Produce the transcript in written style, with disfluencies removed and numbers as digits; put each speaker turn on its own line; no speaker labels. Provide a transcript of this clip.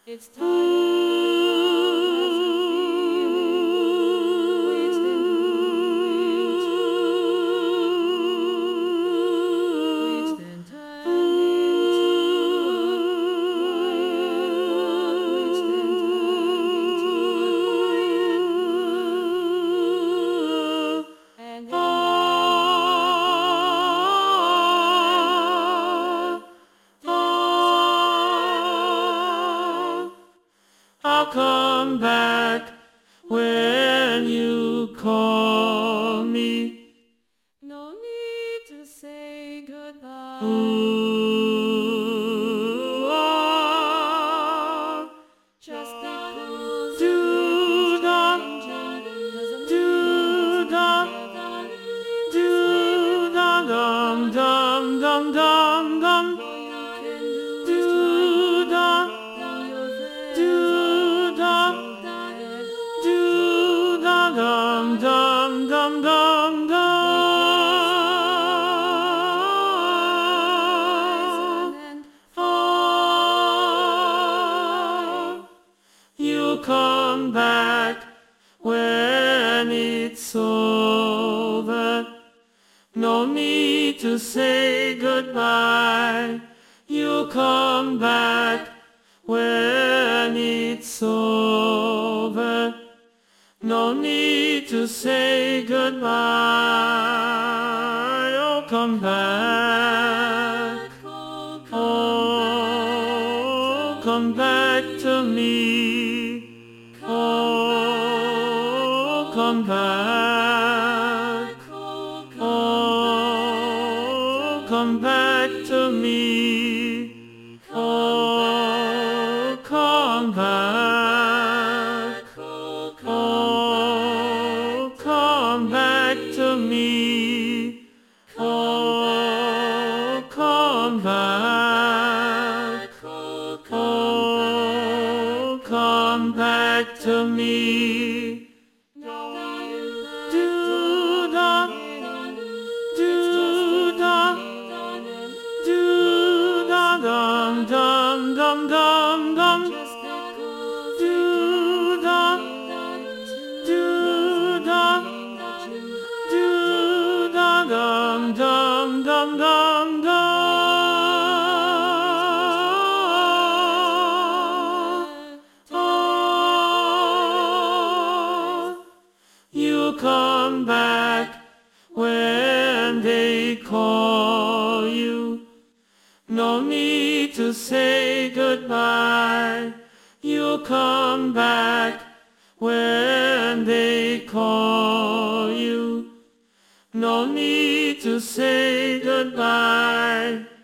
It's time.
I'll come back when you call me.
No need to say goodbye.
Ooh, oh,
Just because
do da, do da, do da dum dum dum dum dum. Do da, do da, do da dum dum dum dum dum. You'll come back when it's over. No need to say goodbye. You'll come back when it's over. No need to say goodbye. You'll come back. Oh, come back to me. Oh, come back. Oh, come back to me. Oh, come back. Oh, come back to me. Oh, come back. Oh, come back to me. Do da, do da, do da dum dum dum dum dum. Do da, do da, do da dum dum dum dum dum. You'll come back when they call you. No need to say goodbye. You'll come back when they call you. No need to say goodbye.